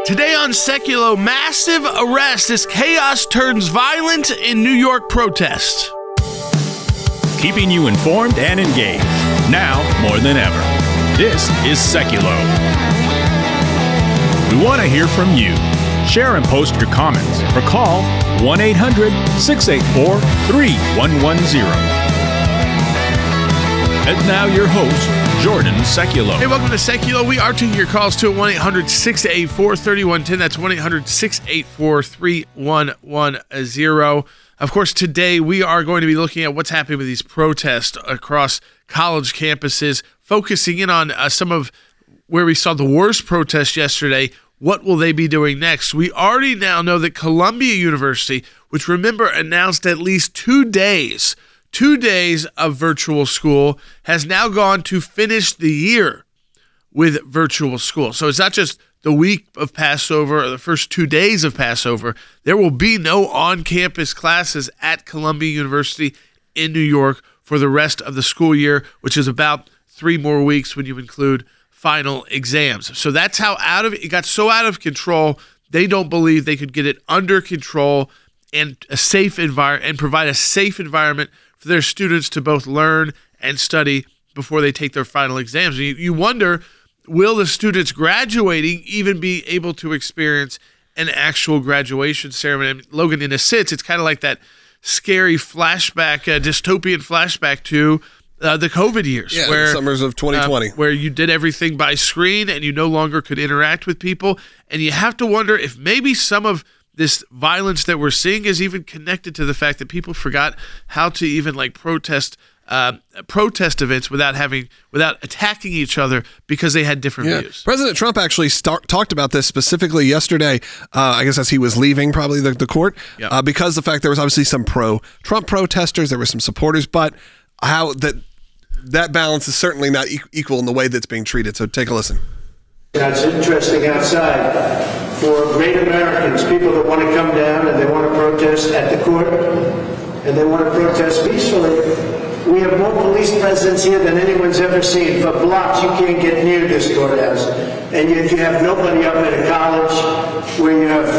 Today on Seculo, massive arrest as chaos turns violent in New York protests. Keeping you informed and engaged, now more than ever. This is Seculo. We want to hear from you. Share and post your comments or call 1-800-684-3110. And now your host, Jordan Seculo. Hey, welcome to Seculo. We are taking your calls to 1-800-684-3110. That's 1-800-684-3110. Of course, today we are going to be looking at what's happening with these protests across college campuses, focusing in on some of where we saw the worst protests yesterday. What will they be doing next? We already now know that Columbia University, which remember announced at least 2 days of virtual school, has now gone to finish the year with virtual school. So it's not just the week of Passover or the first 2 days of Passover. There will be no on-campus classes at Columbia University in New York for the rest of the school year, which is about 3 more weeks when you include final exams. So that's how it got so out of control. They don't believe they could get it under control and a safe environment and provide a safe environment for their students to both learn and study before they take their final exams. You wonder, will the students graduating even be able to experience an actual graduation ceremony? I mean, Logan, in a sense, it's kind of like that scary flashback, dystopian flashback to the COVID years. Yeah, where, the summers of 2020. where you did everything by screen and you no longer could interact with people. And you have to wonder if maybe some of this violence that we're seeing is even connected to the fact that people forgot how to even protest events without attacking each other because they had different views. President Trump actually talked about this specifically yesterday, I guess as he was leaving probably the court, because the fact there was obviously some pro-Trump protesters, there were some supporters, but how that balance is certainly not equal in the way that's being treated. So take a listen. It's interesting outside for great Americans, people that want to come down and they want to protest at the court and they want to protest peacefully. We have more police presence here than anyone's ever seen. For blocks, you can't get near this courthouse. And yet you have nobody up at a college where you have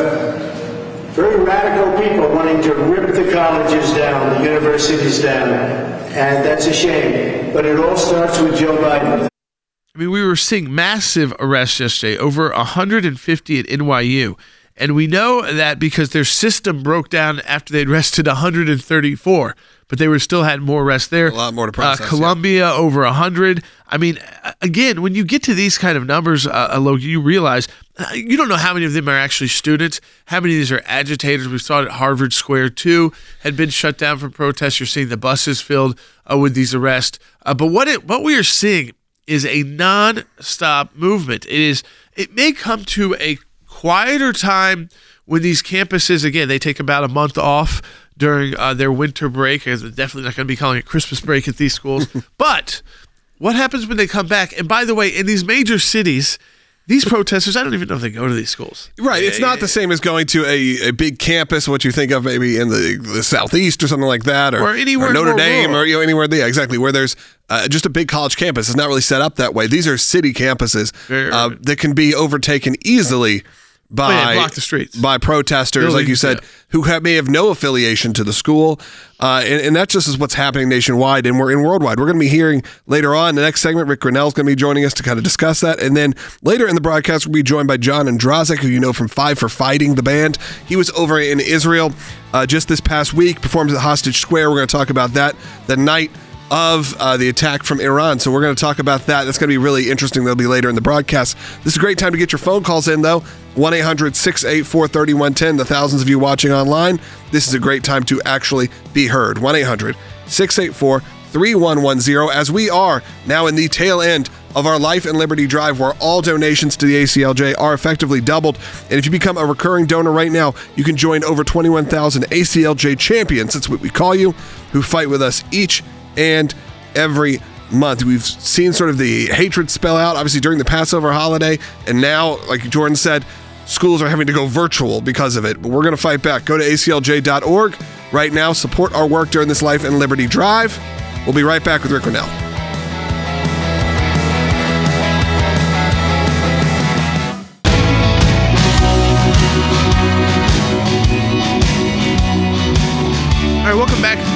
very radical people wanting to rip the colleges down, the universities down. And that's a shame. But it all starts with Joe Biden. I mean, we were seeing massive arrests yesterday, over 150 at NYU. And we know that because their system broke down after they'd arrested 134, but they still had more arrests there. A lot more to process. Columbia, over 100. I mean, again, when you get to these kind of numbers, Logan, you realize you don't know how many of them are actually students, how many of these are agitators. We saw it at Harvard Square, too, had been shut down for protests. You're seeing the buses filled with these arrests. But what we are seeing is a non-stop movement. It may come to a quieter time when these campuses, again, they take about a month off during their winter break. They're definitely not going to be calling it Christmas break at these schools. But what happens when they come back? And by the way, in these major cities, these protesters, I don't even know if they go to these schools. Right. It's not the same as going to a big campus, what you think of maybe in the Southeast or something like that, or anywhere or Notre Dame, rural. or anywhere. Yeah, exactly. Where there's just a big college campus. It's not really set up that way. These are city campuses that can be overtaken easily block the streets. by protesters, like you said, who may have no affiliation to the school. And that just is what's happening nationwide and worldwide. We're going to be hearing later on in the next segment, Rick Grinnell is going to be joining us to kind of discuss that. And then later in the broadcast, we'll be joined by John Andrazik, who you know from Five for Fighting, the band. He was over in Israel just this past week, performed at Hostage Square. We're going to talk about that the night of the attack from Iran. So we're going to talk about that. That's going to be really interesting. That'll be later in the broadcast. This is a great time to get your phone calls in, though. 1-800-684-3110. The thousands of you watching online, this is a great time to actually be heard. 1-800-684-3110. As we are now in the tail end of our Life and Liberty Drive, where all donations to the ACLJ are effectively doubled. And if you become a recurring donor right now, you can join over 21,000 ACLJ champions, that's what we call you, who fight with us each and every month. We've seen sort of the hatred spell out, obviously, during the Passover holiday. And now, like Jordan said, schools are having to go virtual because of it. But we're going to fight back. Go to aclj.org right now. Support our work during this Life and Liberty Drive. We'll be right back with Rick Grinnell.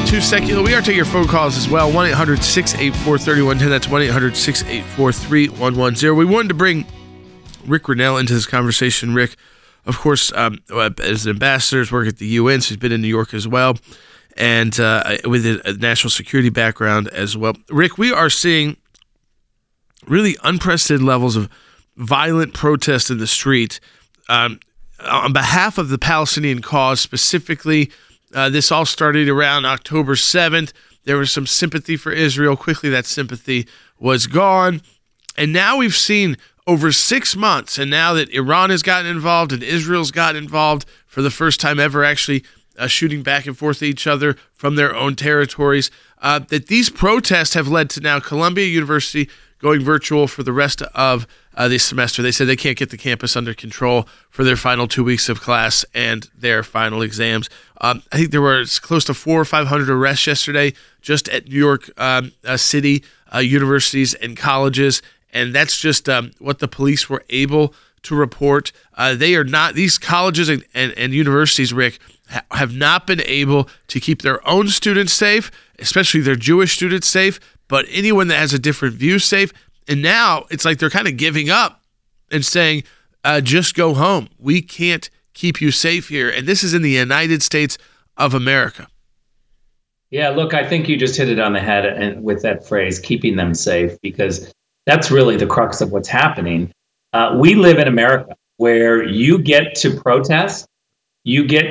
888-2 Secular. We are taking your phone calls as well. 1-800-684-3110. That's 1-800-684-3110. We wanted to bring Rick Grenell into this conversation. Rick, of course, as an ambassador, has worked at the UN, so he's been in New York as well, and with a national security background as well. Rick, we are seeing really unprecedented levels of violent protest in the street on behalf of the Palestinian cause specifically. This all started around October 7th. There was some sympathy for Israel. Quickly, that sympathy was gone. And now we've seen over 6 months, and now that Iran has gotten involved and Israel's gotten involved for the first time ever, actually shooting back and forth at each other from their own territories, that these protests have led to now Columbia University going virtual for the rest of this semester. They said they can't get the campus under control for their final 2 weeks of class and their final exams. I think there were close to 400 or 500 arrests yesterday just at New York City universities and colleges, and that's just what the police were able to report. They are not, these colleges and universities, Rick, have not been able to keep their own students safe, especially their Jewish students safe, but anyone that has a different view safe. And now it's like they're kind of giving up and saying, just go home. We can't keep you safe here. And this is in the United States of America. Yeah, look, I think you just hit it on the head with that phrase, keeping them safe, because that's really the crux of what's happening. We live in America where you get to protest, you get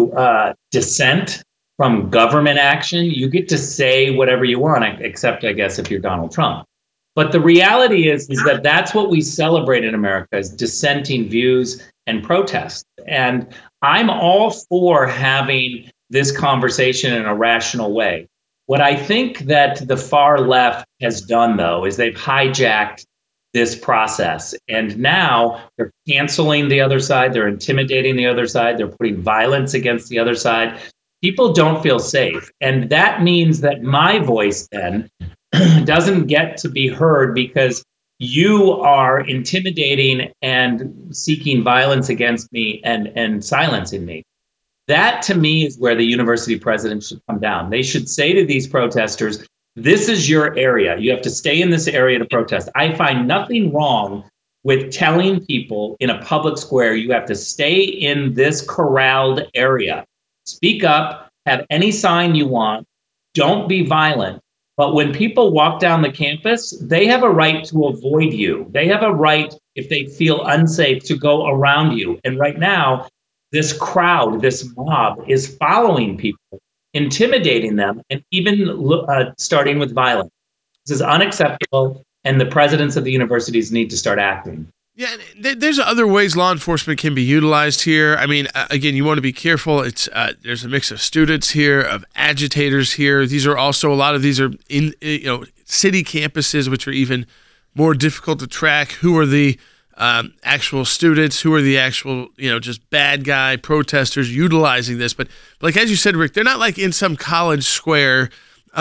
to dissent from government action, you get to say whatever you want, except, I guess, if you're Donald Trump. But the reality is that that's what we celebrate in America, is dissenting views and protest. And I'm all for having this conversation in a rational way. What I think that the far left has done, though, is they've hijacked this process. And now they're canceling the other side. They're intimidating the other side. They're putting violence against the other side. People don't feel safe. And that means that my voice then doesn't get to be heard because you are intimidating and seeking violence against me and silencing me. That, to me, is where the university president should come down. They should say to these protesters, this is your area. You have to stay in this area to protest. I find nothing wrong with telling people in a public square, you have to stay in this corralled area. Speak up, have any sign you want, don't be violent. But when people walk down the campus, they have a right to avoid you. They have a right, if they feel unsafe, to go around you. And right now, this crowd, this mob is following people, intimidating them, and even starting with violence. This is unacceptable, and the presidents of the universities need to start acting. Yeah, there's other ways law enforcement can be utilized here. I mean, again, you want to be careful. It's there's a mix of students here, of agitators here. These are also, a lot of these are in city campuses, which are even more difficult to track. Who are the actual students? Who are the actual just bad guy protesters utilizing this? But like as you said, Rick, they're not like in some college square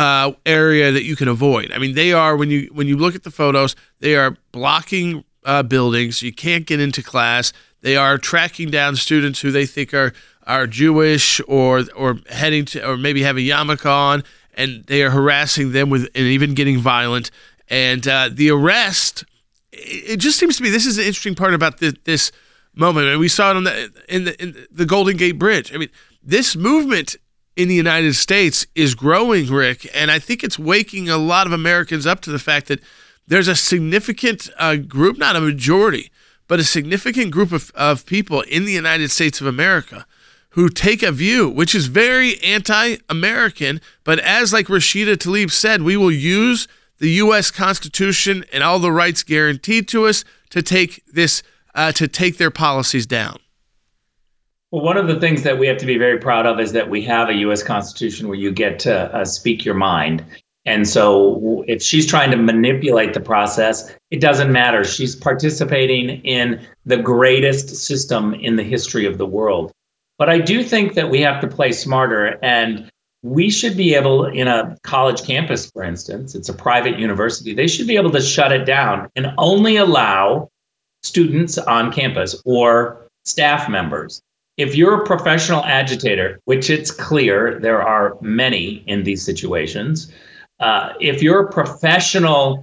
area that you can avoid. I mean, they are, when you look at the photos, they are blocking buildings. You can't get into class. They are tracking down students who they think are Jewish or heading to, or maybe have a yarmulke on, and they are harassing them and even getting violent. And the arrest, it just seems to me, this is the interesting part about this moment. And we saw it in the Golden Gate Bridge. I mean, this movement in the United States is growing, Rick, and I think it's waking a lot of Americans up to the fact that there's a significant group, not a majority, but a significant group of people in the United States of America who take a view which is very anti-American, but as like Rashida Tlaib said, we will use the U.S. Constitution and all the rights guaranteed to us to take their policies down. Well, one of the things that we have to be very proud of is that we have a U.S. Constitution where you get to speak your mind. And so if she's trying to manipulate the process, it doesn't matter. She's participating in the greatest system in the history of the world. But I do think that we have to play smarter, and we should be able, in a college campus, for instance, it's a private university, they should be able to shut it down and only allow students on campus or staff members. if you're a professional agitator, which it's clear there are many in these situations, if you're a professional,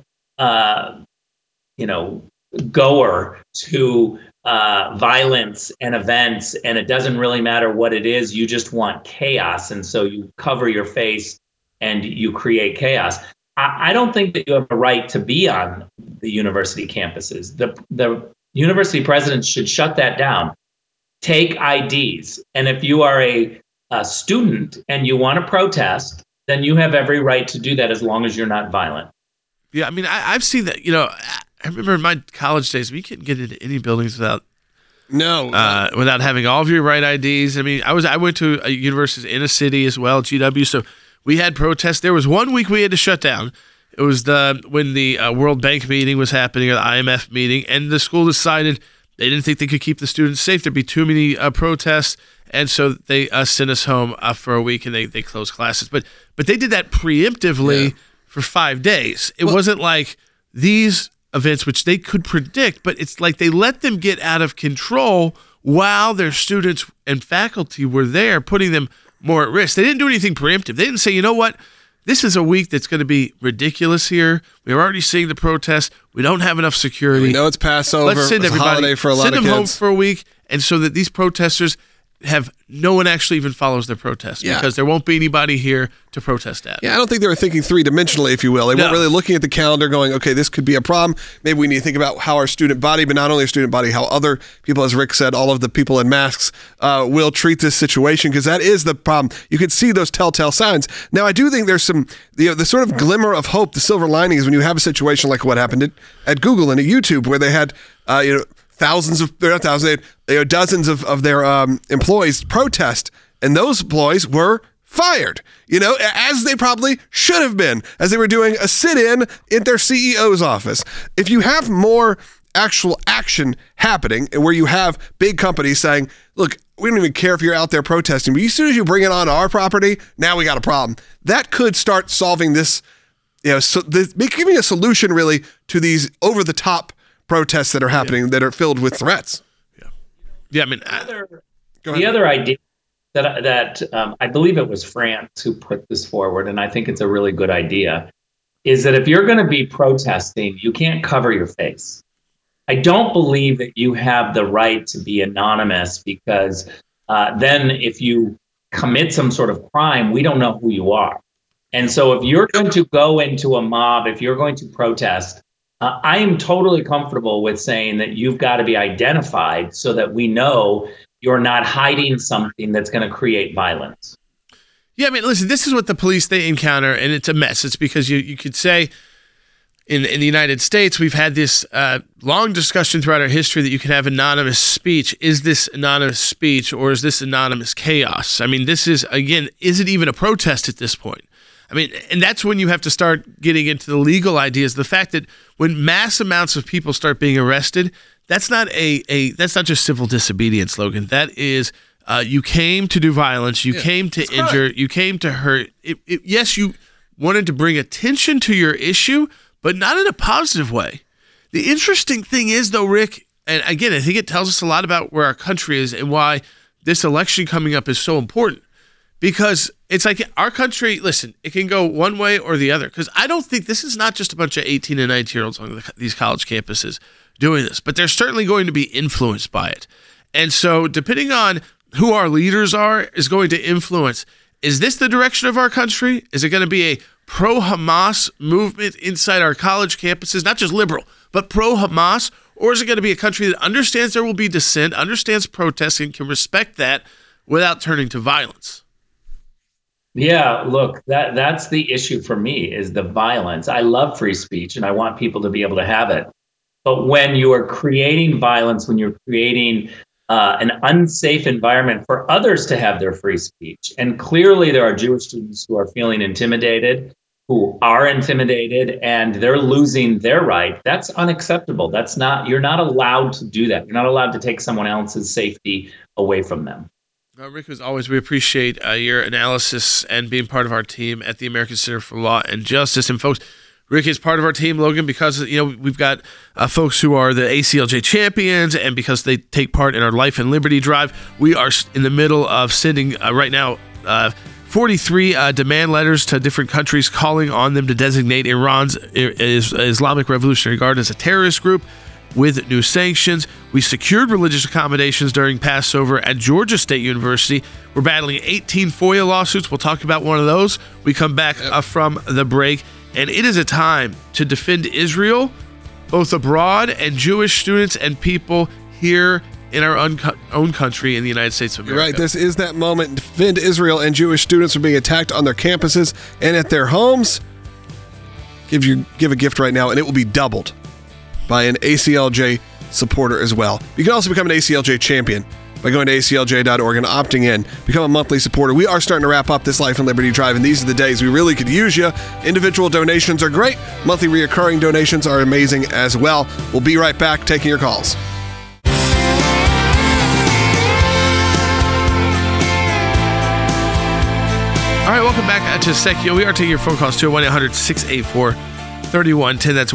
goer to violence and events, and it doesn't really matter what it is, you just want chaos, and so you cover your face and you create chaos. I don't think that you have a right to be on the university campuses. The university presidents should shut that down. Take IDs. And if you are a student and you want to protest, then you have every right to do that as long as you're not violent. Yeah, I mean, I've seen that. I remember in my college days, we couldn't get into any buildings without having all of your right IDs. I mean, I went to a university in a city as well, GW, so we had protests. There was 1 week we had to shut down. It was when the World Bank meeting was happening, or the IMF meeting, and the school decided they didn't think they could keep the students safe. There'd be too many protests, and so they sent us home for a week, and they closed classes. But they did that preemptively for 5 days. It wasn't like these events, which they could predict, but it's like they let them get out of control while their students and faculty were there, putting them more at risk. They didn't do anything preemptive. They didn't say, you know what, this is a week that's going to be ridiculous here. We're already seeing the protests. We don't have enough security. We know it's Passover. Let's send everybody, holiday for a lot of kids. Send them home for a week, and so that these protesters have no one actually even follows their protest because there won't be anybody here to protest at. Yeah, I don't think they were thinking three-dimensionally, if you will. They weren't really looking at the calendar going, okay, this could be a problem. Maybe we need to think about how our student body, but not only our student body, how other people, as Rick said, all of the people in masks will treat this situation, because that is the problem. You can see those telltale signs. Now, I do think there's some, the sort of glimmer of hope, the silver lining is when you have a situation like what happened at Google and at YouTube, where they had, dozens of their employees protest, and those employees were fired, as they probably should have been, as they were doing a sit-in at their CEO's office. If you have more actual action happening, and where you have big companies saying, look, we don't even care if you're out there protesting, but as soon as you bring it on our property, now we got a problem. That could start solving this, giving a solution really to these over-the-top protests that are happening that are filled with threats. Yeah, I mean, the other idea that I believe it was France who put this forward, and I think it's a really good idea, is that if you're going to be protesting, you can't cover your face. I don't believe that you have the right to be anonymous, because then if you commit some sort of crime, we don't know who you are. And so if you're going to go into a mob, if you're going to protest, I am totally comfortable with saying that you've got to be identified so that we know you're not hiding something that's going to create violence. Yeah, I mean, listen, this is what the police, they encounter, and it's a mess. It's because you could say in the United States, we've had this long discussion throughout our history that you can have anonymous speech. Is this anonymous speech, or is this anonymous chaos? I mean, this is, again, is it even a protest at this point? I mean, and that's when you have to start getting into the legal ideas. The fact that when mass amounts of people start being arrested, that's not that's not just civil disobedience, Logan. That is, you came to do violence, you came to injure, you came to hurt. Yes, you wanted to bring attention to your issue, but not in a positive way. The interesting thing is, though, Rick, and again, I think it tells us a lot about where our country is and why this election coming up is so important. Because it's like our country, listen, it can go one way or the other. Because I don't think this is not just a bunch of 18 and 19-year-olds on these college campuses doing this, but they're certainly going to be influenced by it. And so depending on who our leaders are is going to influence, is this the direction of our country? Is it going to be a pro-Hamas movement inside our college campuses, not just liberal, but pro-Hamas? Or is it going to be a country that understands there will be dissent, understands protest, and can respect that without turning to violence? Yeah, look, that's the issue for me, is the violence. I love free speech and I want people to be able to have it. But when you are creating violence, when you're creating an unsafe environment for others to have their free speech, and clearly there are Jewish students who are feeling intimidated, and they're losing their right, that's unacceptable. You're not allowed to do that. You're not allowed to take someone else's safety away from them. Rick, as always, we appreciate your analysis and being part of our team at the American Center for Law and Justice. And folks, Rick is part of our team, Logan, because we've got folks who are the ACLJ champions, and because they take part in our Life and Liberty Drive. We are in the middle of sending right now 43 demand letters to different countries calling on them to designate Iran's Islamic Revolutionary Guard as a terrorist group with new sanctions. We secured religious accommodations during Passover at Georgia State University. We're battling 18 FOIA lawsuits. We'll talk about one of those. We come back from the break, and it is a time to defend Israel, both abroad and Jewish students and people here in our own country in the United States of America. You're right. This is that moment. Defend Israel, and Jewish students are being attacked on their campuses and at their homes. Give a gift right now, and it will be doubled by an ACLJ supporter as well. You can also become an ACLJ champion by going to aclj.org and opting in. Become a monthly supporter. We are starting to wrap up this Life and Liberty Drive, and these are the days we really could use you. Individual donations are great. Monthly reoccurring donations are amazing as well. We'll be right back taking your calls. All right, welcome back to Secchio. We are taking your phone calls to 1-800-684-3110. That's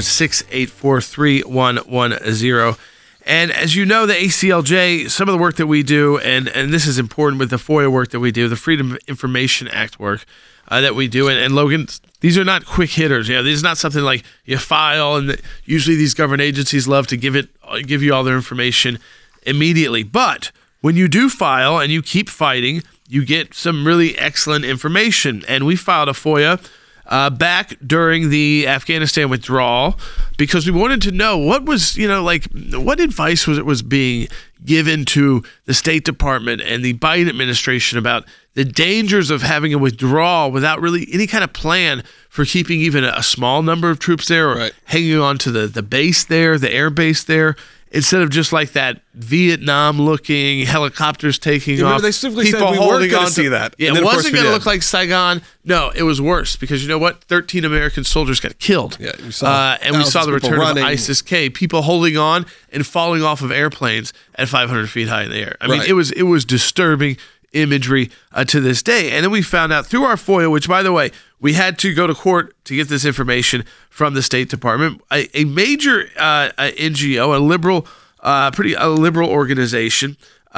1-800-684-3110. And as you know, the ACLJ, some of the work that we do, and this is important with the FOIA work that we do, the Freedom of Information Act work that we do. And Logan, these are not quick hitters. This is not something like you file, and usually these government agencies love to give you all their information immediately. But when you do file and you keep fighting, you get some really excellent information. And we filed a FOIA back during the Afghanistan withdrawal because we wanted to know what was, what advice was being given to the State Department and the Biden administration about the dangers of having a withdrawal without really any kind of plan for keeping even a small number of troops there, or hanging on to the base there, the air base there, instead of just like that Vietnam-looking helicopters taking off. They simply said we weren't going to see that. Yeah, it wasn't going to look like Saigon. No, it was worse because you know what? 13 American soldiers got killed. Yeah, we saw the return of ISIS-K, people holding on and falling off of airplanes at 500 feet high in the air. I mean, it was disturbing imagery to this day. And then we found out through our FOIA, which, by the way, we had to go to court to get this information from the State Department. A major NGO, a liberal organization,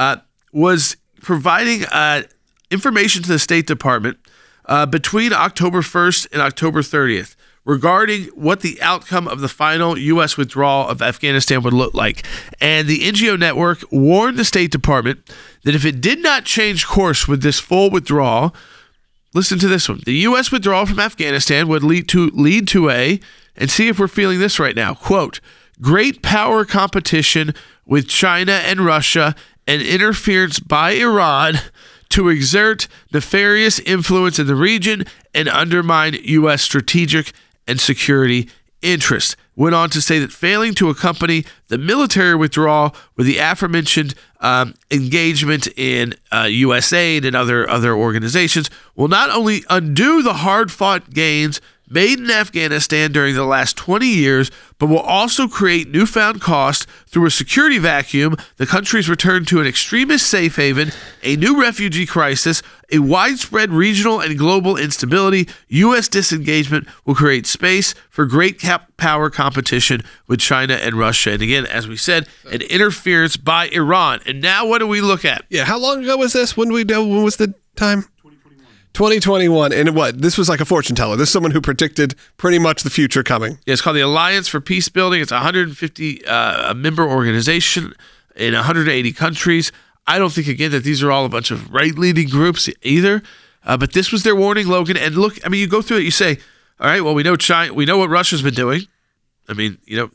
was providing information to the State Department between October 1st and October 30th regarding what the outcome of the final U.S. withdrawal of Afghanistan would look like. And the NGO network warned the State Department that if it did not change course with this full withdrawal, listen to this one, the U.S. withdrawal from Afghanistan would lead to a, and see if we're feeling this right now, quote, great power competition with China and Russia and interference by Iran to exert nefarious influence in the region and undermine U.S. strategic and security interests. Went on to say that failing to accompany the military withdrawal with the aforementioned engagement in U.S. aid and other organizations will not only undo the hard-fought gains made in Afghanistan during the last 20 years, but will also create newfound cost through a security vacuum, the country's return to an extremist safe haven, a new refugee crisis, a widespread regional and global instability. U.S. disengagement will create space for great power competition with China and Russia. And again, as we said, an interference by Iran. And now what do we look at? Yeah, how long ago was this? When was the time? 2021. And what? This was like a fortune teller. This is someone who predicted pretty much the future coming. Yeah, it's called the Alliance for Peace Building. It's a 150 member organization in 180 countries. I don't think, again, that these are all a bunch of right-leaning groups either. But this was their warning, Logan. And look, I mean, you go through it, you say, all right, well, we know China, we know what Russia's been doing. I mean,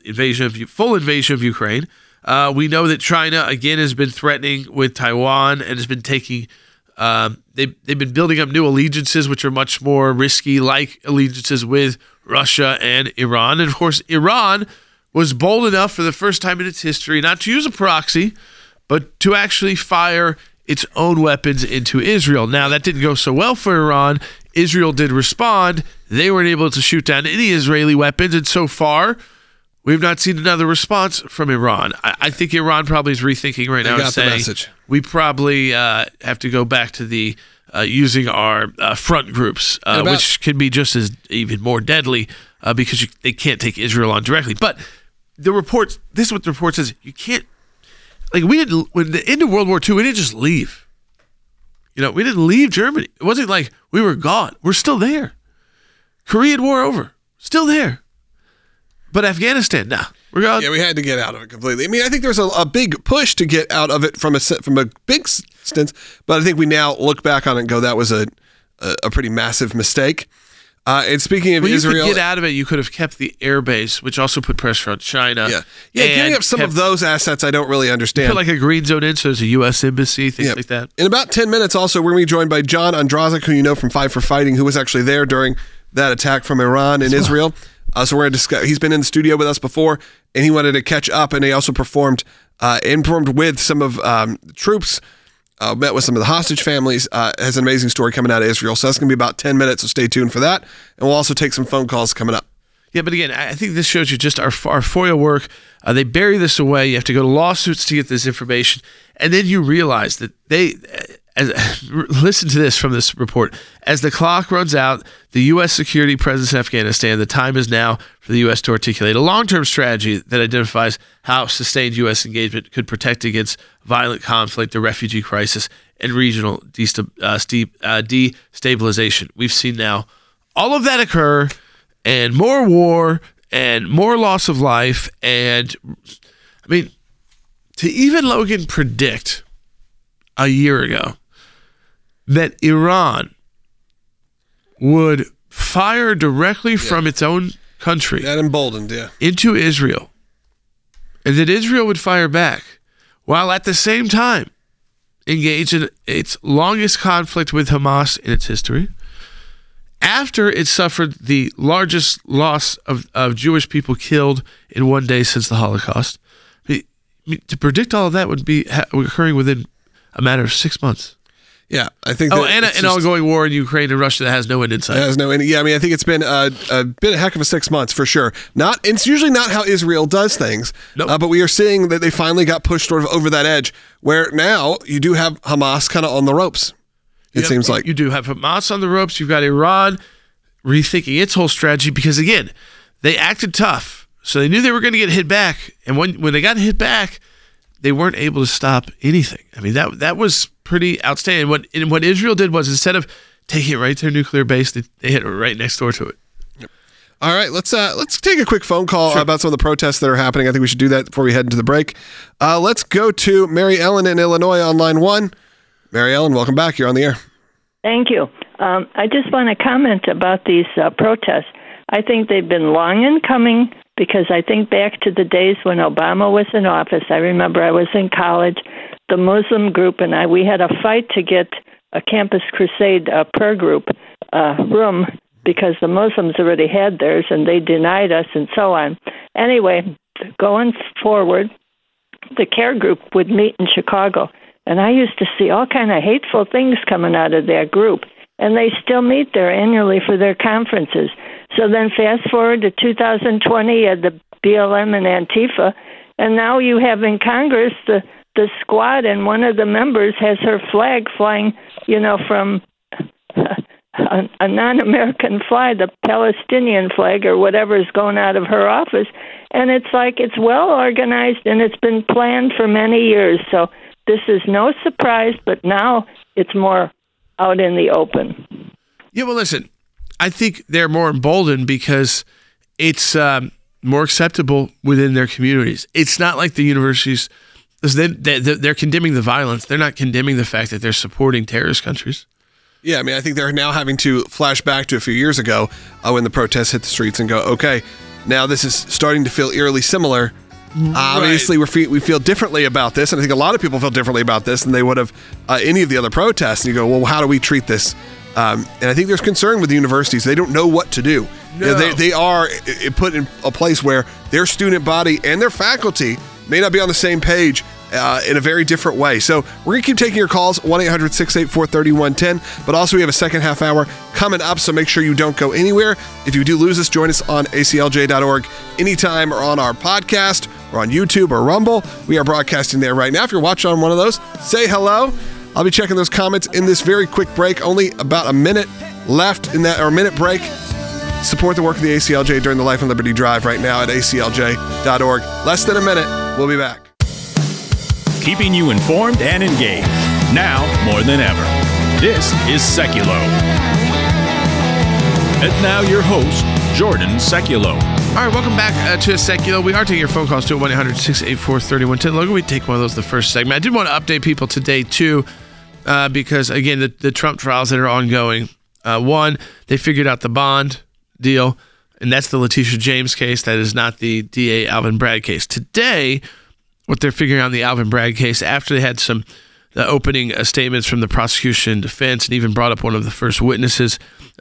full invasion of Ukraine. We know that China, again, has been threatening with Taiwan and has been taking they've been building up new allegiances, which are much more risky, like allegiances with Russia and Iran. And of course, Iran was bold enough for the first time in its history not to use a proxy, but to actually fire its own weapons into Israel. Now, that didn't go so well for Iran. Israel did respond. They weren't able to shoot down any Israeli weapons. And so far, We've not seen another response from Iran. I think Iran probably is rethinking right now and saying, the message. We probably have to go back to the using our front groups, which can be just as even more deadly because they can't take Israel on directly. But this is what the report says, you can't, like when the end of World War II, we didn't just leave. We didn't leave Germany. It wasn't like we were gone. We're still there. Korean War over. Still there. But Afghanistan, nah, we're gone. Yeah, we had to get out of it completely. I mean, I think there's a big push to get out of it from a big stance, but I think we now look back on it and go, that was a pretty massive mistake. And speaking of Israel, you could get out of it, you could have kept the air base, which also put pressure on China. Yeah, giving up some of those assets, I don't really understand. Put like a green zone in, so there's a U.S. embassy, things like that. In about 10 minutes, also, we're going to be joined by John Andrazik, who you know from Five for Fighting, who was actually there during that attack from Iran and Israel. So we're going to discuss. He's been in the studio with us before, and he wanted to catch up. And he also performed with some of the troops, met with some of the hostage families. Has an amazing story coming out of Israel. So that's going to be about 10 minutes. So stay tuned for that. And we'll also take some phone calls coming up. Yeah, but again, I think this shows you just our FOIA work. They bury this away. You have to go to lawsuits to get this information, and then you realize that listen to this from this report. As the clock runs out, the U.S. security presence in Afghanistan, the time is now for the U.S. to articulate a long-term strategy that identifies how sustained U.S. engagement could protect against violent conflict, the refugee crisis, and regional destabilization. We've seen now all of that occur, and more war, and more loss of life, and, I mean, to even, Logan, predict a year ago that Iran would fire directly from its own country. That emboldened, into Israel. And that Israel would fire back while at the same time engage in its longest conflict with Hamas in its history. After it suffered the largest loss of Jewish people killed in one day since the Holocaust. I mean, to predict all of that would be occurring within a matter of 6 months. Yeah, I think. And an ongoing war in Ukraine and Russia that has no end in sight. Has no end. Yeah, I mean, I think it's been a heck of a 6 months for sure. It's usually not how Israel does things. Nope. But we are seeing that they finally got pushed sort of over that edge, where now you do have Hamas kind of on the ropes. It seems like you do have Hamas on the ropes. You've got Iran rethinking its whole strategy because again, they acted tough, so they knew they were going to get hit back, and when they got hit back, they weren't able to stop anything. I mean, that was pretty outstanding. What Israel did was instead of taking it right to their nuclear base, they hit it right next door to it. Yep. All right, let's take a quick phone call about some of the protests that are happening. I think we should do that before we head into the break. Let's go to Mary Ellen in Illinois on line 1. Mary Ellen, welcome back. You're on the air. Thank you. I just want to comment about these protests. I think they've been long in coming because I think back to the days when Obama was in office. I remember I was in college. The Muslim group and we had a fight to get a Campus Crusade prayer group room because the Muslims already had theirs and they denied us and so on. Anyway, going forward, the CARE group would meet in Chicago. And I used to see all kind of hateful things coming out of that group. And they still meet there annually for their conferences. So then fast forward to 2020, you had the BLM and Antifa. And now you have in Congress the squad, and one of the members has her flag flying, from a non-American flag, the Palestinian flag or whatever is going out of her office. And it's like it's well organized and it's been planned for many years. So this is no surprise, but now it's more out in the open. Yeah, well, listen, I think they're more emboldened because it's more acceptable within their communities. It's not like the universities, they're condemning the violence. They're not condemning the fact that they're supporting terrorist countries. Yeah, I mean, I think they're now having to flash back to a few years ago when the protests hit the streets and go, okay, now this is starting to feel eerily similar. Obviously, we feel differently about this, and I think a lot of people feel differently about this than they would have any of the other protests. And you go, well, how do we treat this? And I think there's concern with the universities. They don't know what to do. No. You know, they are put in a place where their student body and their faculty may not be on the same page in a very different way. So we're going to keep taking your calls, 1-800-684-3110, but also we have a second half hour coming up, so make sure you don't go anywhere. If you do lose us, join us on aclj.org anytime or on our podcast or on YouTube or Rumble. We are broadcasting there right now. If you're watching on one of those, say hello. I'll be checking those comments in this very quick break. Only about a minute left in that, or a minute break. Support the work of the ACLJ during the Life and Liberty Drive right now at aclj.org. Less than a minute. We'll be back. Keeping you informed and engaged. Now more than ever. This is Seculo. And now your host, Jordan Seculo. All right, welcome back to Seculo. We are taking your phone calls to 1-800-684-3110. Logan, we take one of those in the first segment. I did want to update people today, too, because, again, the Trump trials that are ongoing. One, they figured out the bond deal, and that's the Letitia James case. That is not the DA Alvin Bragg case. Today, what they're figuring out in the Alvin Bragg case, after they had some opening statements from the prosecution and defense, and even brought up one of the first witnesses,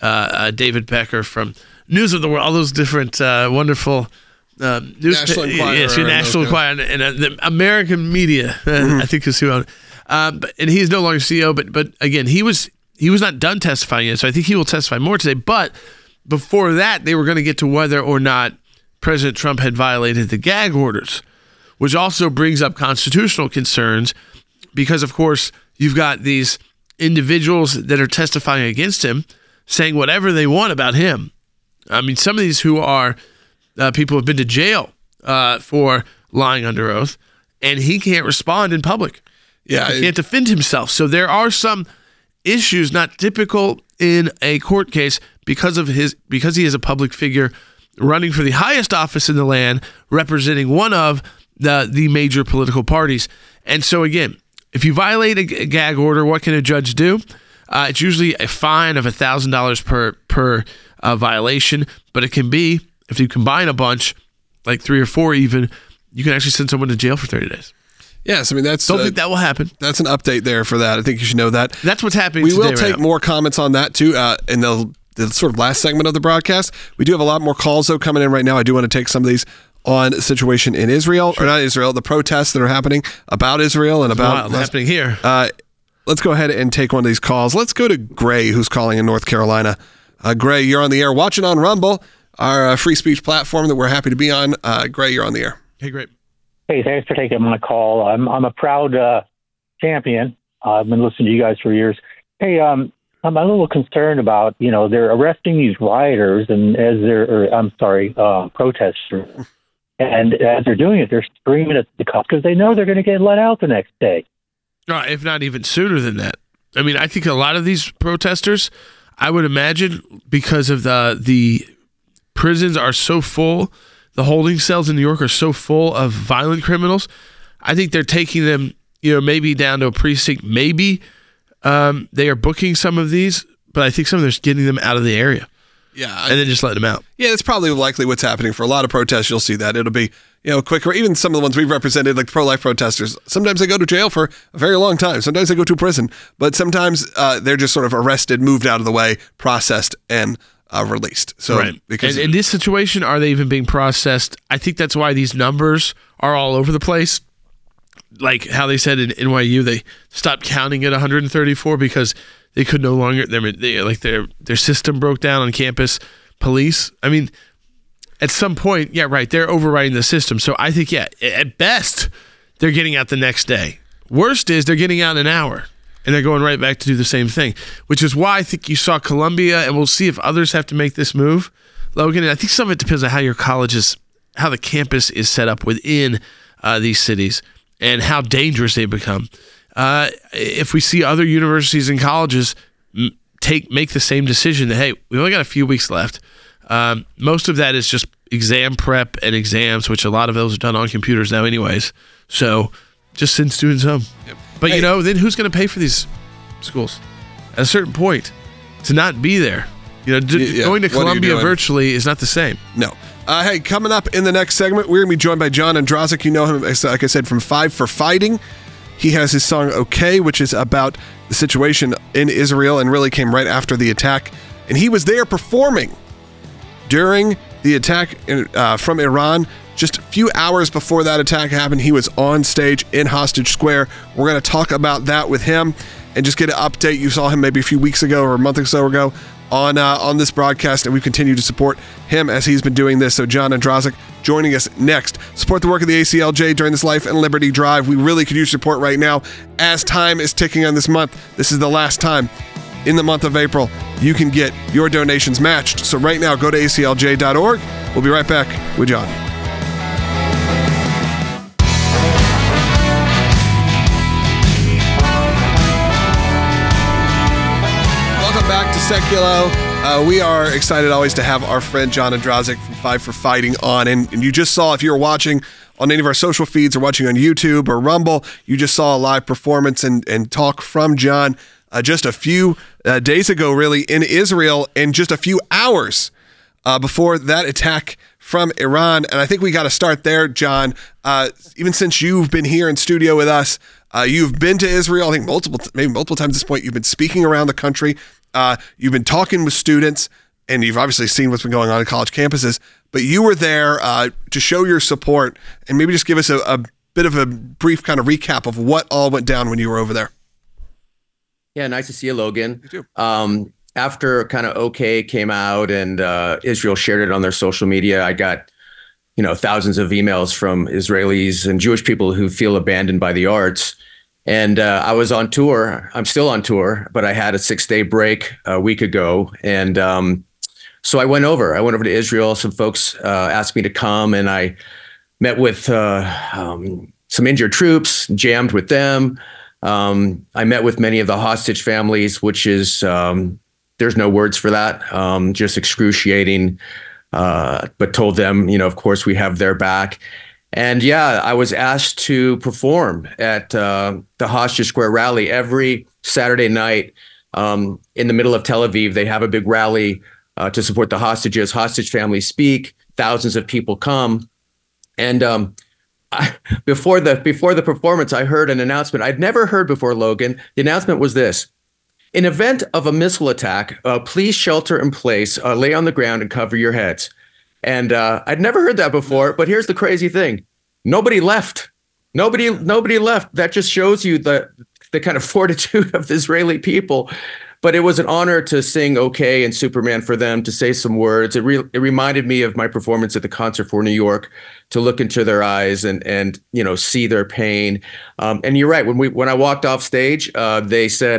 David Becker from News of the World, all those different wonderful news. National Enquirer. Yes, your National Enquirer and the American media, I think is who owned it. And he is no longer CEO, but again, he was not done testifying yet, so I think he will testify more today. But before that, they were going to get to whether or not President Trump had violated the gag orders, which also brings up constitutional concerns because, of course, you've got these individuals that are testifying against him, saying whatever they want about him. I mean, some of these who are people who have been to jail for lying under oath, and he can't respond in public. Yeah, he can't defend himself. So there are some issues not typical in a court case because he is a public figure running for the highest office in the land, representing one of the major political parties. And so again, if you violate a gag order, what can a judge do? It's usually a fine of $1,000 per violation, but it can be, if you combine a bunch, like 3 or 4 even, you can actually send someone to jail for 30 days. Yes, I mean, that's... Don't think that will happen. That's an update there for that. I think you should know that. That's what's happening today. We will right take now. more comments on that, too, in the sort of last segment of the broadcast. We do have a lot more calls, though, coming in right now. I do want to take some of these on the situation in Israel, or not Israel, the protests that are happening about Israel and about... happening here. Let's go ahead and take one of these calls. Let's go to Gray, who's calling in North Carolina. Gray, you're on the air, watching on Rumble, our free speech platform that we're happy to be on. Gray, you're on the air. Hey, great. Hey, thanks for taking my call. I'm a proud champion. I've been listening to you guys for years. Hey, I'm a little concerned about, they're arresting these rioters and protesters. And as they're doing it, they're screaming at the cops because they know they're going to get let out the next day. If not even sooner than that. I mean, I think a lot of these protesters, I would imagine, because of the prisons are so full, the holding cells in New York are so full of violent criminals, I think they're taking them, maybe down to a precinct. Maybe they are booking some of these, but I think some of them are getting them out of the area. Yeah. And then just letting them out. Yeah, that's probably likely what's happening for a lot of protests. You'll see that. It'll be, quicker. Even some of the ones we've represented, like the pro-life protesters, sometimes they go to jail for a very long time. Sometimes they go to prison. But sometimes they're just sort of arrested, moved out of the way, processed, and released. So, right. Because in this situation, are they even being processed? I think that's why these numbers are all over the place. Like how they said in NYU, they stopped counting at 134 because they could no longer. Their system broke down on campus. Police. I mean, at some point, yeah, right. They're overriding the system. So I think, yeah, at best, they're getting out the next day. Worst is they're getting out in an hour. And they're going right back to do the same thing, which is why I think you saw Columbia, and we'll see if others have to make this move, Logan. And I think some of it depends on how your college is, how the campus is set up within these cities and how dangerous they become. If we see other universities and colleges make the same decision that, hey, we've only got a few weeks left. Most of that is just exam prep and exams, which a lot of those are done on computers now anyways. So just send students home. Yep. But, then who's going to pay for these schools? At a certain point, to not be there. Going to Columbia virtually is not the same. No. Hey, coming up in the next segment, we're going to be joined by John Androsik. You know him, like I said, from Five for Fighting. He has his song Okay, which is about the situation in Israel and really came right after the attack. And he was there performing during the attack from Iran Just a few hours before that attack happened, he was on stage in Hostage Square. We're going to talk about that with him and just get an update. You saw him maybe a few weeks ago or a month or so ago on this broadcast, and we continue to support him as he's been doing this. So John Ondrasik joining us next. Support the work of the ACLJ during this Life and Liberty Drive. We really could use support right now as time is ticking on this month. This is the last time in the month of April you can get your donations matched. So right now, go to aclj.org. We'll be right back with John. Back to Seculo. We are excited always to have our friend John Ondrasik from Five for Fighting on. And you just saw, if you're watching on any of our social feeds or watching on YouTube or Rumble, you just saw a live performance and talk from John just a few days ago, really, in Israel, and just a few hours before that attack from Iran. And I think we got to start there, John. Even since you've been here in studio with us, you've been to Israel, I think maybe multiple times at this point. You've been speaking around the country. You've been talking with students, and you've obviously seen what's been going on in college campuses, but you were there to show your support, and maybe just give us a bit of a brief kind of recap of what all went down when you were over there. Yeah, nice to see you, Logan. You too. After kind of OK came out and Israel shared it on their social media, I got thousands of emails from Israelis and Jewish people who feel abandoned by the arts. And I was on tour. I'm still on tour, but I had a 6-day break a week ago. And so I went over to Israel. Some folks asked me to come, and I met with some injured troops, jammed with them. I met with many of the hostage families, which is, there's no words for that, just excruciating, but told them, of course, we have their back. And yeah, I was asked to perform at the Hostage Square rally every Saturday night in the middle of Tel Aviv. They have a big rally to support the hostages. Hostage families speak. Thousands of people come. And before the performance, I heard an announcement I'd never heard before, Logan. The announcement was this: in event of a missile attack, please shelter in place, lay on the ground, and cover your heads. And I'd never heard that before, but here's the crazy thing. Nobody left. Nobody left. That just shows you the kind of fortitude of the Israeli people. But it was an honor to sing OK and Superman for them, to say some words. It reminded me of my performance at the Concert for New York, to look into their eyes and see their pain. And you're right. When I walked off stage, they said,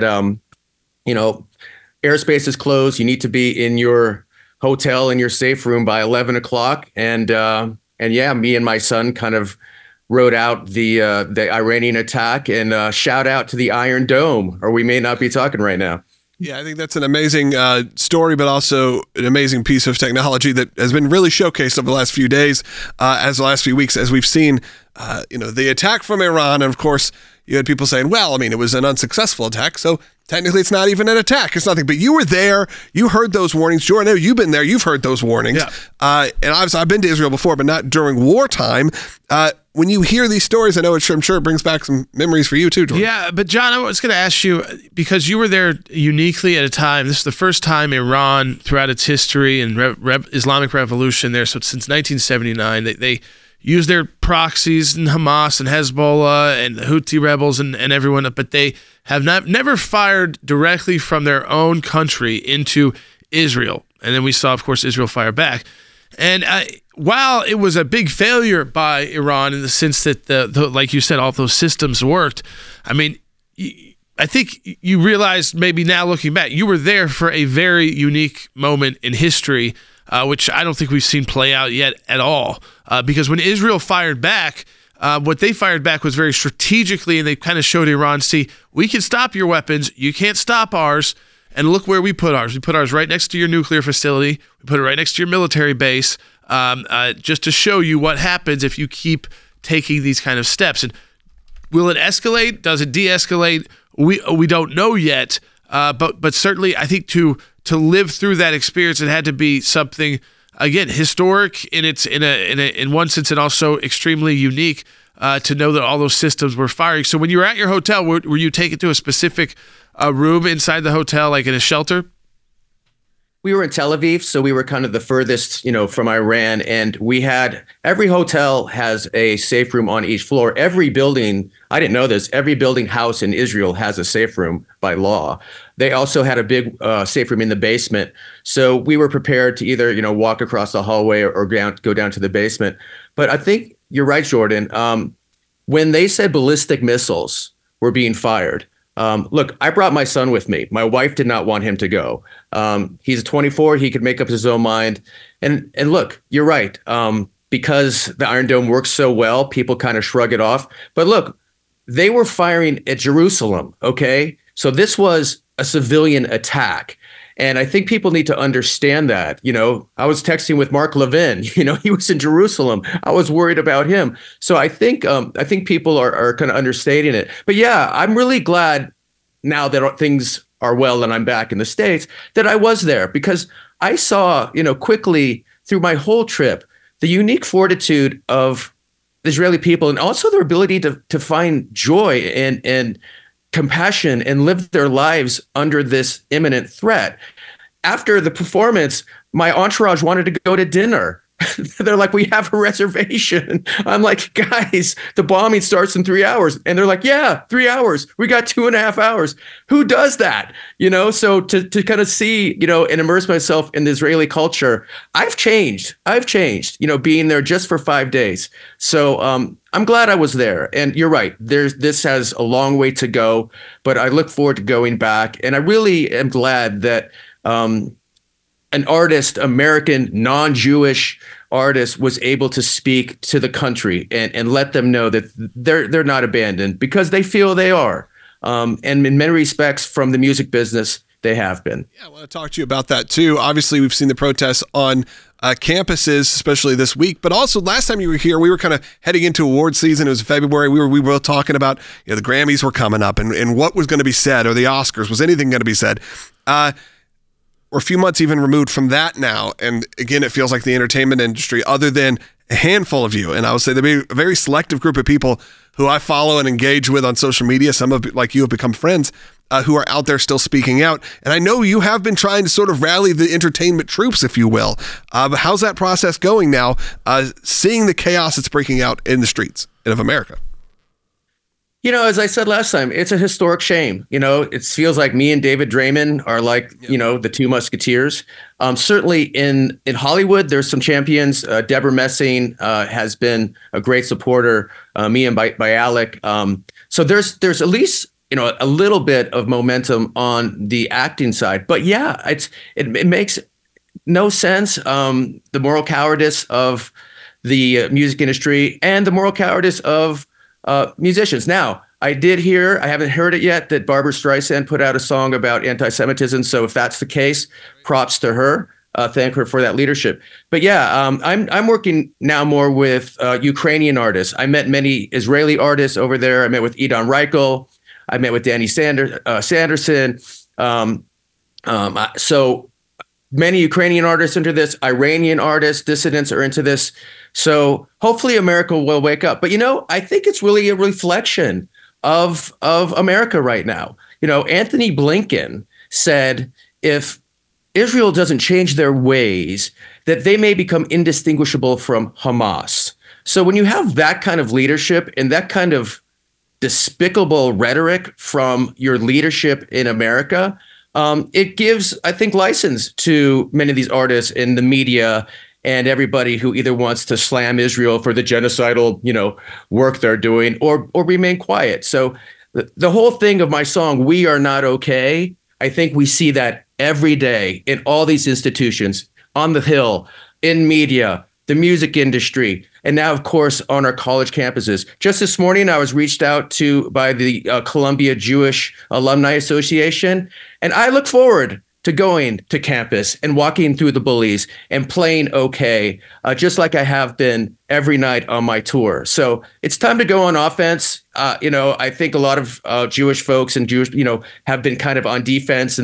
airspace is closed. You need to be in your hotel in your safe room by 11 o'clock. And yeah, me and my son kind of wrote out the Iranian attack, and shout out to the Iron Dome, or we may not be talking right now. Yeah, I think that's an amazing story, but also an amazing piece of technology that has been really showcased over the last few days, as the last few weeks, as we've seen, the attack from Iran. And of course, you had people saying, well, I mean, it was an unsuccessful attack, so technically it's not even an attack. It's nothing. But you were there. You heard those warnings. Jordan, I know you've been there. You've heard those warnings. Yeah. And obviously, I've been to Israel before, but not during wartime. When you hear these stories, I'm sure it brings back some memories for you too, Jordan. Yeah, but John, I was going to ask you, because you were there uniquely at a time. This is the first time Iran, throughout its history and Islamic Revolution there, so since 1979, they use their proxies and Hamas and Hezbollah and the Houthi rebels and everyone, but they have never fired directly from their own country into Israel. And then we saw, of course, Israel fire back. And while it was a big failure by Iran in the sense that, the like you said, all those systems worked, I mean, I think you realize, maybe now looking back, you were there for a very unique moment in history, which I don't think we've seen play out yet at all. Because when Israel fired back, what they fired back was very strategically, and they kind of showed Iran, see, we can stop your weapons, you can't stop ours, and look where we put ours. We put ours right next to your nuclear facility, we put it right next to your military base, just to show you what happens if you keep taking these kind of steps. And will it escalate? Does it de-escalate? We don't know yet, but certainly I think to live through that experience, it had to be something, again, historic in one sense, and also extremely unique, to know that all those systems were firing. So when you were at your hotel, were you taken to a specific room inside the hotel, like in a shelter? we were in Tel Aviv, so we were kind of the furthest, from Iran. And every hotel has a safe room on each floor. Every building, I didn't know this, every building house in Israel has a safe room by law. They also had a big safe room in the basement. So we were prepared to either, walk across the hallway or go down to the basement. But I think you're right, Jordan. When they said ballistic missiles were being fired, look, I brought my son with me. My wife did not want him to go. He's 24. He could make up his own mind. And look, you're right. Because the Iron Dome works so well, people kind of shrug it off. But look, they were firing at Jerusalem. OK, so this was a civilian attack. And I think people need to understand that. I was texting with Mark Levin. He was in Jerusalem. I was worried about him. So I think people are kind of understating it. But yeah, I'm really glad now that things are well and I'm back in the States that I was there, because I saw, quickly through my whole trip, the unique fortitude of the Israeli people, and also their ability to find joy and compassion and live their lives under this imminent threat. After the performance, my entourage wanted to go to dinner. They're like, we have a reservation. I'm like, guys, the bombing starts in 3 hours. And they're like, yeah, 3 hours. We got 2.5 hours. Who does that? So to kind of see, and immerse myself in the Israeli culture, I've changed, being there just for 5 days. So I'm glad I was there. And you're right. This has a long way to go, but I look forward to going back. And I really am glad that an artist, American, non-Jewish artist, was able to speak to the country and let them know that they're not abandoned, because they feel they are. And in many respects, from the music business, they have been. Yeah, I want to talk to you about that too. Obviously, we've seen the protests on campuses, especially this week, but also last time you were here, we were kind of heading into award season. It was February. We were both talking about, the Grammys were coming up and what was going to be said, or the Oscars. Was anything going to be said? We're a few months even removed from that now. And again, it feels like the entertainment industry, other than a handful of you, and I would say there'd be a very selective group of people who I follow and engage with on social media. Some of, like you, have become friends, who are out there still speaking out. And I know you have been trying to sort of rally the entertainment troops, if you will. But how's that process going now, seeing the chaos that's breaking out in the streets of America? As I said last time, it's a historic shame. It feels like me and David Draymond are like, the two musketeers. Certainly in Hollywood, there's some champions. Deborah Messing has been a great supporter, me and Bialik. So there's at least, a little bit of momentum on the acting side. But yeah, it makes no sense. The moral cowardice of the music industry and the moral cowardice of musicians. Now, I haven't heard it yet, that Barbra Streisand put out a song about anti-Semitism. So if that's the case, props to her. Thank her for that leadership. But yeah, I'm working now more with Ukrainian artists. I met many Israeli artists over there. I met with Idan Reichel. I met with Danny Sanderson. So many Ukrainian artists into this, Iranian artists, dissidents are into this. So hopefully America will wake up. But, I think it's really a reflection of America right now. Anthony Blinken said if Israel doesn't change their ways, that they may become indistinguishable from Hamas. So when you have that kind of leadership and that kind of despicable rhetoric from your leadership in America, it gives, I think, license to many of these artists in the media and everybody who either wants to slam Israel for the genocidal, work they're doing, or remain quiet. So the whole thing of my song, "We Are Not Okay," I think we see that every day in all these institutions, on the Hill, in media, the music industry, and now, of course, on our college campuses. Just this morning, I was reached out to by the Columbia Jewish Alumni Association, and I look forward to going to campus and walking through the bullies and playing okay, just like I have been every night on my tour. So it's time to go on offense. I think a lot of Jewish folks and Jewish, have been kind of on defense, and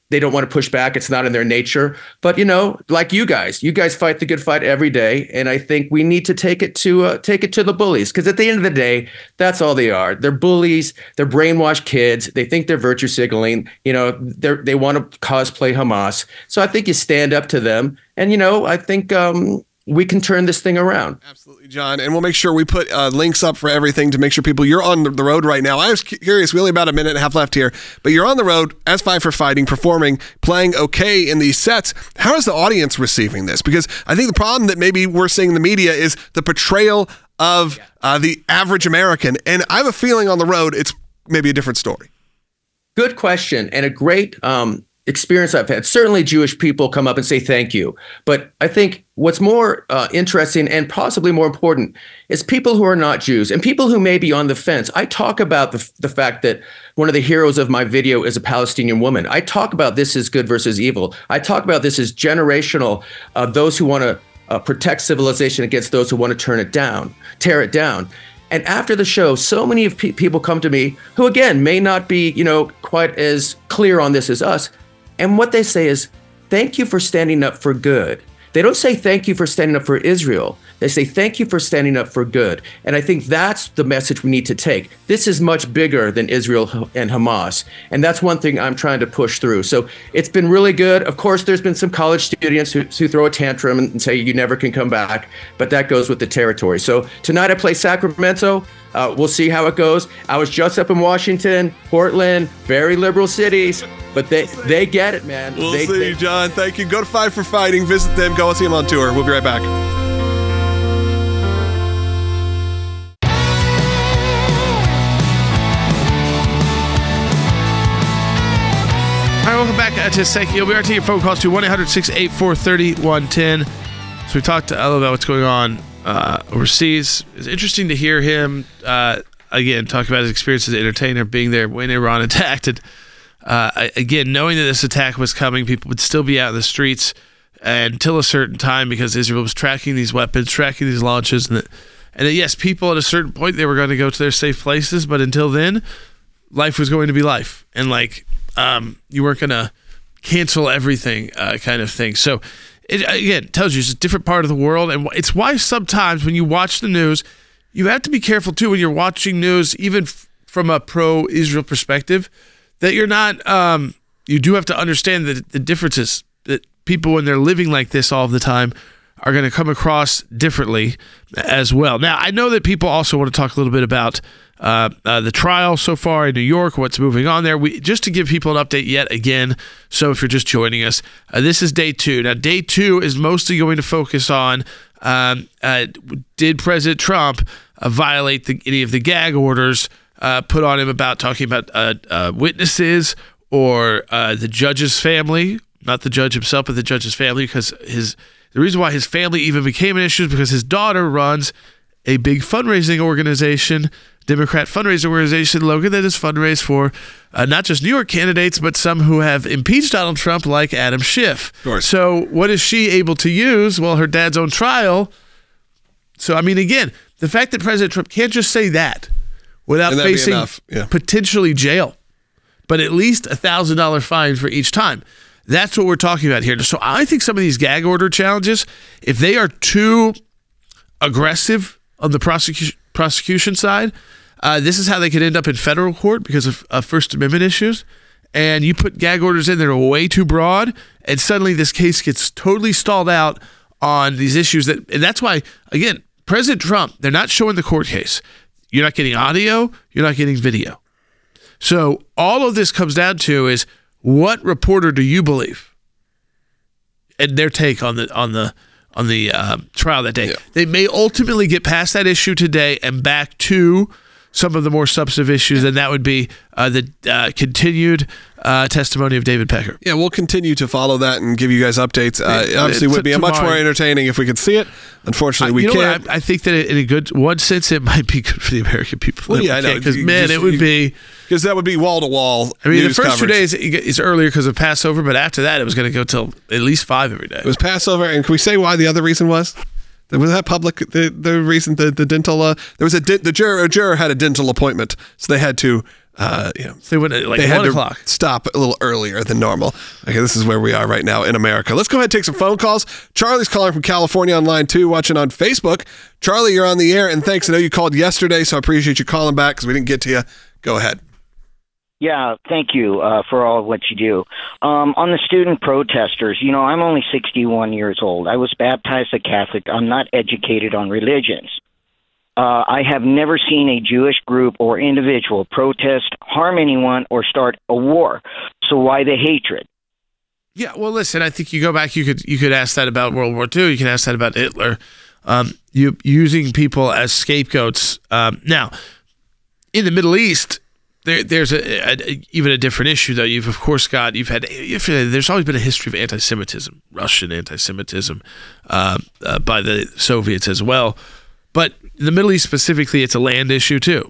they don't want to push back. It's not in their nature. But, like you guys fight the good fight every day. And I think we need to take it to the bullies, because at the end of the day, that's all they are. They're bullies. They're brainwashed kids. They think they're virtue signaling. They want to cosplay Hamas. So I think you stand up to them. And, I think we can turn this thing around. Absolutely, John. And we'll make sure we put links up for everything to make sure you're on the road right now. I was curious, we only about a minute and a half left here, but you're on the road as Five for Fighting, performing, playing okay in these sets. How is the audience receiving this? Because I think the problem that maybe we're seeing in the media is the portrayal of the average American. And I have a feeling on the road, it's maybe a different story. Good question. And a great experience I've had. Certainly Jewish people come up and say thank you. But I think what's more interesting and possibly more important is people who are not Jews and people who may be on the fence. I talk about the fact that one of the heroes of my video is a Palestinian woman. I talk about this as good versus evil. I talk about this as generational, those who want to protect civilization against those who want to tear it down. And after the show, so many of people come to me who, again, may not be, quite as clear on this as us. And what they say is, thank you for standing up for good. They don't say thank you for standing up for Israel. They say thank you for standing up for good. And I think that's the message we need to take. This is much bigger than Israel and Hamas. And that's one thing I'm trying to push through. So it's been really good. Of course, there's been some college students who throw a tantrum and say you never can come back. But that goes with the territory. So tonight I play Sacramento. We'll see how it goes. I was just up in Washington, Portland, very liberal cities, but they get it, man. We'll see, John. Thank you. Go to Five for Fighting. Visit them. Go and see them on tour. We'll be right back. All right, welcome back to Seiki. We'll take your phone calls to 1-800-684-3110. So we talked to Ella about what's going on overseas. It's interesting to hear him, again, talk about his experience as an entertainer, being there when Iran attacked. And again, knowing that this attack was coming, people would still be out in the streets until a certain time because Israel was tracking these weapons, tracking these launches. And yes, people at a certain point, they were going to go to their safe places. But until then, life was going to be life. And you weren't going to cancel everything kind of thing. So it, again, tells you it's a different part of the world. And it's why sometimes when you watch the news, you have to be careful, too, when you're watching news, even from a pro-Israel perspective, that you're not, you do have to understand that the differences that people, when they're living like this all the time, are going to come across differently as well. Now, I know that people also want to talk a little bit about the trial so far in New York, what's moving on there. Just to give people an update yet again, so if you're just joining us, this is day 2. Now, day 2 is mostly going to focus on did President Trump violate any of the gag orders put on him about talking about witnesses or the judge's family, not the judge himself, but the judge's family, because the reason why his family even became an issue is because his daughter runs a big fundraising organization, Democrat fundraising organization, Logan, that has fundraised for not just New York candidates, but some who have impeached Donald Trump, like Adam Schiff. So what is she able to use? Well, her dad's own trial. So, I mean, again, the fact that President Trump can't just say that without facing potentially jail, but at least $1,000 fine for each time. That's what we're talking about here. So I think some of these gag order challenges, if they are too aggressive on the prosecution side, this is how they could end up in federal court because of First Amendment issues. And you put gag orders in that are way too broad, and suddenly this case gets totally stalled out on these issues. And that's why, again, President Trump, they're not showing the court case. You're not getting audio. You're not getting video. So all of this comes down to is, what reporter do you believe? And their take on the trial that day. Yeah. They may ultimately get past that issue today and back to some of the more substantive issues, and that would be the continued testimony of David Pecker. Yeah, we'll continue to follow that and give you guys updates. Obviously, it would be much more entertaining if we could see it. Unfortunately, we can't. I think that in a good one sense, it might be good for the American people. Well, yeah, I know. Because, man, it would be... Because that would be wall-to-wall I mean, the first coverage. 2 days is earlier because of Passover, but after that, it was going to go till at least 5 every day. It was Passover, and can we say why the other reason was? Was that public? The reason the dental there was a juror had a dental appointment, so they had to They went at like they had 1 to o'clock. stop a little earlier than normal. Okay, this is where we are right now in America. Let's go ahead and take some phone calls. Charlie's calling from California on line 2, watching on Facebook. Charlie, you're on the air, and thanks. I know you called yesterday, so I appreciate you calling back because we didn't get to you. Go ahead. Yeah, thank you for all of what you do. On the student protesters, I'm only 61 years old. I was baptized a Catholic. I'm not educated on religions. I have never seen a Jewish group or individual protest, harm anyone, or start a war. So why the hatred? Yeah, well, listen, I think you go back, you could ask that about World War II. You can ask that about Hitler. You using people as scapegoats. Now, in the Middle East, there's even a different issue, though. There's always been a history of anti-Semitism, Russian anti-Semitism by the Soviets as well. But in the Middle East specifically, it's a land issue too.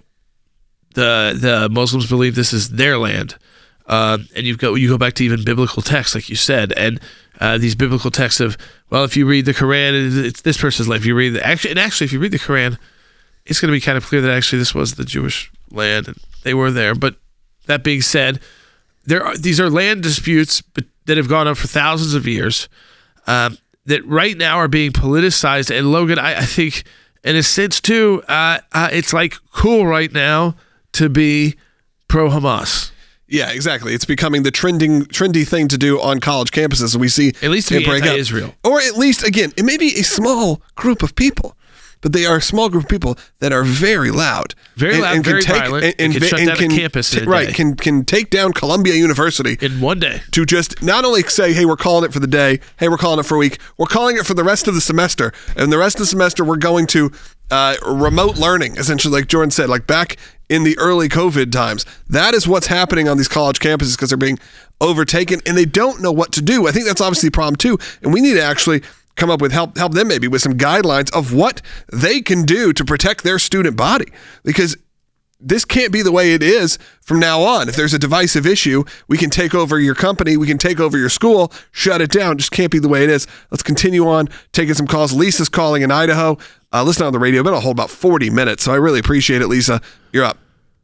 The Muslims believe this is their land, and you go back to even biblical texts, like you said, and these biblical texts of, well, if you read the Quran, it's this person's land. If you read if you read the Quran, it's going to be kind of clear that actually this was the Jewish land and they were there. But that being said, these are land disputes that have gone on for thousands of years that right now are being politicized. And Logan, I think, in a sense, too, it's like cool right now to be pro-Hamas. Yeah, exactly. It's becoming the trendy thing to do on college campuses. And we see at least to be anti-Israel. Or at least, again, it may be a small group of people, but they are a small group of people that are very loud. Very loud, very violent. And can shut down a campus in a day. Can take down Columbia University. In one day. To just not only say, hey, we're calling it for the day, hey, we're calling it for a week, we're calling it for the rest of the semester. And the rest of the semester, we're going to remote learning, essentially, like Jordan said, like back in the early COVID times. That is what's happening on these college campuses because they're being overtaken and they don't know what to do. I think that's obviously a problem too. And we need to actually come up with help them maybe with some guidelines of what they can do to protect their student body, because this can't be the way it is from now on. If there's a divisive issue, we can take over your company, we can take over your school, shut it down. Just can't be the way it is. Let's continue on taking some calls. Lisa's calling in Idaho. Listen on the radio. I've been on hold about 40 minutes, so I really appreciate it, Lisa. You're up.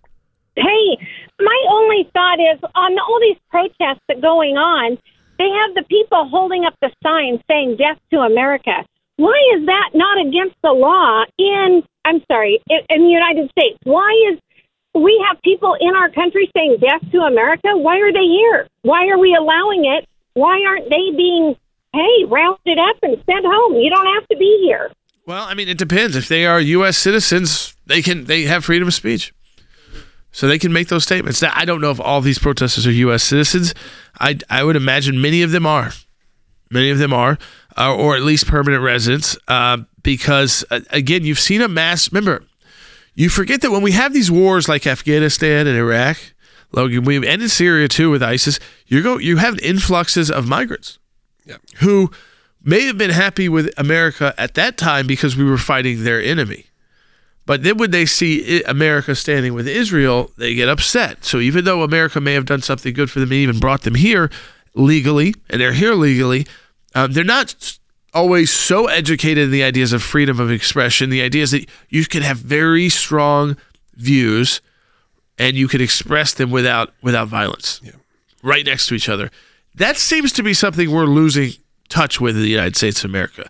Hey, my only thought is on all these protests that are going on, they have the people holding up the signs saying death to America. Why is that not against the law in the United States? Why is we have people in our country saying death to America? Why are they here? Why are we allowing it? Why aren't they being, rounded up and sent home? You don't have to be here. Well, I mean, it depends. If they are U.S. citizens, they have freedom of speech. So they can make those statements. Now, I don't know if all these protesters are U.S. citizens. I would imagine many of them are. Many of them are, or at least permanent residents, because, again, you've seen a mass. Remember, you forget that when we have these wars like Afghanistan and Iraq, Logan, we ended Syria too with ISIS, you have influxes of migrants who may have been happy with America at that time because we were fighting their enemy. But then when they see America standing with Israel, they get upset. So even though America may have done something good for them and even brought them here legally, and they're here legally, they're not always so educated in the ideas of freedom of expression, the ideas that you can have very strong views and you can express them without violence, right next to each other. That seems to be something we're losing touch with in the United States of America.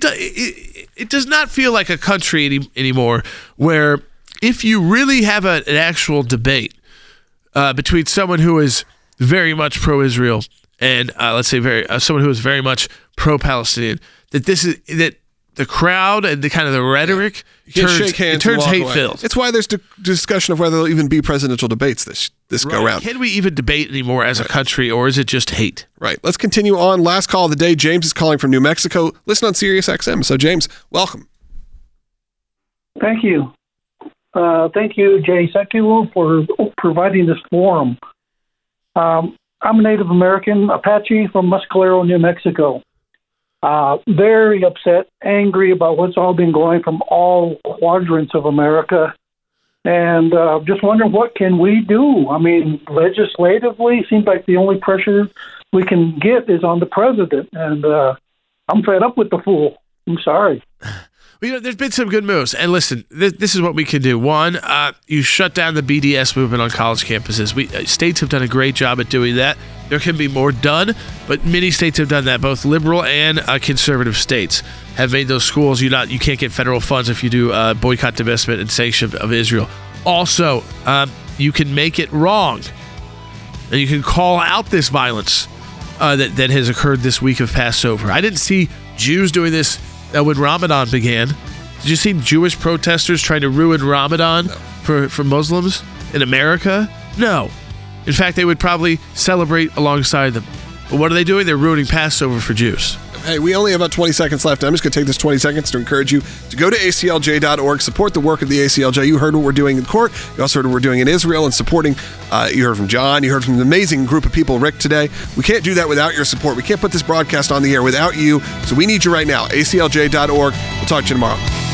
It does not feel like a country anymore where if you really have an actual debate between someone who is very much pro-Israel and let's say someone who is very much pro-Palestinian, that the crowd and the kind of the rhetoric turns hate-filled. It's why there's discussion of whether there'll even be presidential debates this go round. Can we even debate anymore as a country, or is it just hate? Right. Let's continue on. Last call of the day. James is calling from New Mexico. Listen on Sirius XM. So, James, welcome. Thank you. Thank you, Jay Sekulow, for providing this forum. I'm a Native American Apache from Mescalero, New Mexico. Very upset, angry about what's all been going from all quadrants of America. And just wondering, what can we do? I mean, legislatively, seems like the only pressure we can get is on the president. And I'm fed up with the fool. I'm sorry. Well, there's been some good moves. And listen, this is what we can do. One, you shut down the BDS movement on college campuses. States have done a great job at doing that. There can be more done, but many states have done that. Both liberal and conservative states have made those schools. You can't get federal funds if you do boycott, divestment, and sanction of Israel. Also, you can make it wrong, and you can call out this violence that has occurred this week of Passover. I didn't see Jews doing this when Ramadan began. Did you see Jewish protesters trying to ruin Ramadan for Muslims in America? No. In fact, they would probably celebrate alongside them. But what are they doing? They're ruining Passover for Jews. Hey, we only have about 20 seconds left. I'm just going to take this 20 seconds to encourage you to go to aclj.org, support the work of the ACLJ. You heard what we're doing in court. You also heard what we're doing in Israel and supporting. You heard from John. You heard from an amazing group of people, Rick, today. We can't do that without your support. We can't put this broadcast on the air without you. So we need you right now. aclj.org. We'll talk to you tomorrow.